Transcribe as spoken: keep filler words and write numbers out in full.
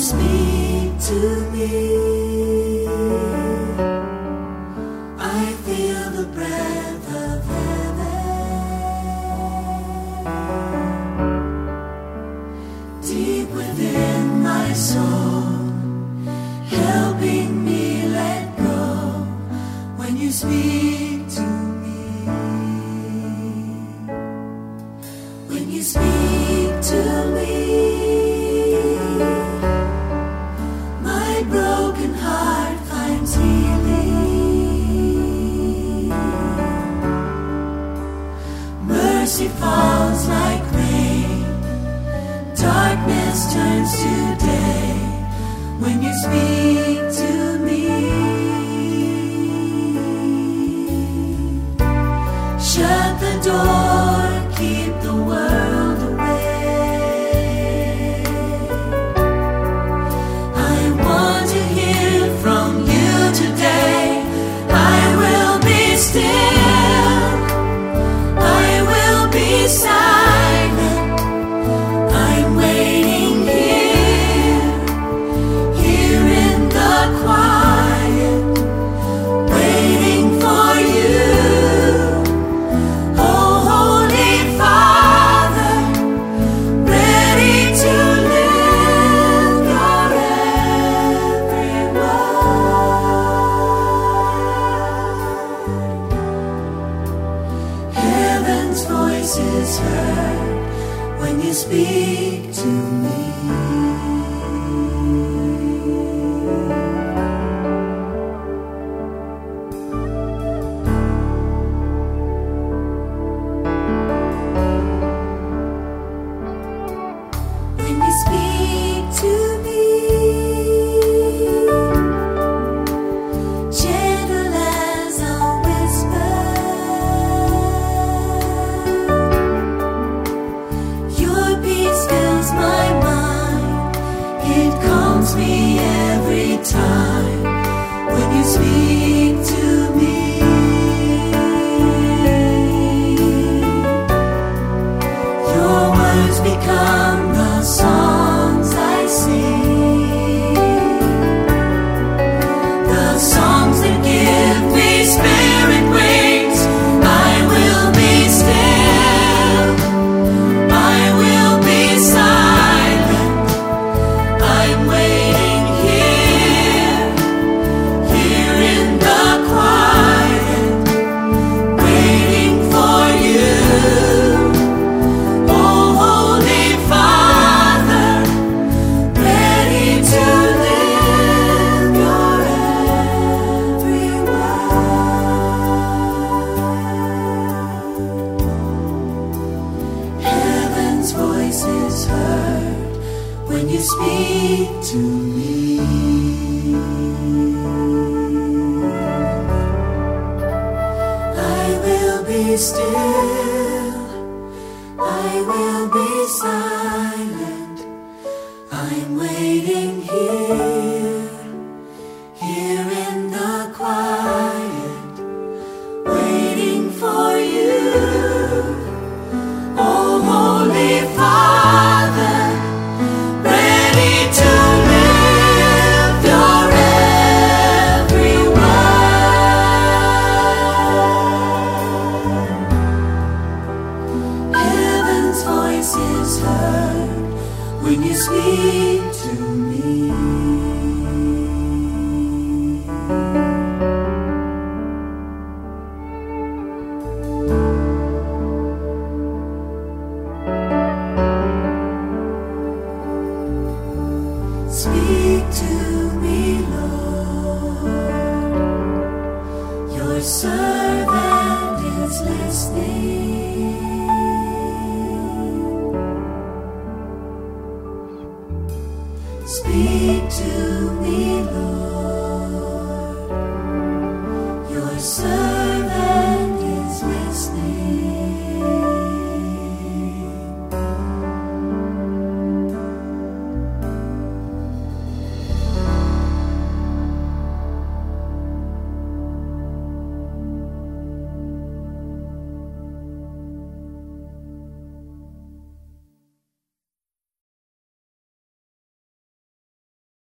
speak to me, I feel the breath of heaven deep within my soul, helping me let go when you speak to me. When you speak to me, my broken heart finds healing. Mercy falls like rain, darkness turns to day when you speak to me. Shut the door, keep the world away. I want to hear from you today. I will be still, I will be silent. I'm waiting here, here in the quiet, waiting for you. Oh, Holy Father, ready to live your every word. Heaven's voice is heard when you speak to me. When you speak to me, gentle as a whisper, your peace fills my mind. It calms me every time when you speak to me. Your words become the songs I sing, the songs that give me spirit wings. I will be still, I will be silent. I'm waiting here, here in the quiet, waiting for you. Oh, Holy Father, ready to live your every word. Heaven's voice is heard when you speak to me. I will be still, I will be silent. I'm waiting here, here in the quiet, waiting for you. Oh, Holy Father, ready to live your every word. Heaven's voice is heard when you speak to me. Speak to me, Lord. Your servant is listening. Speak to me, Lord. Your servant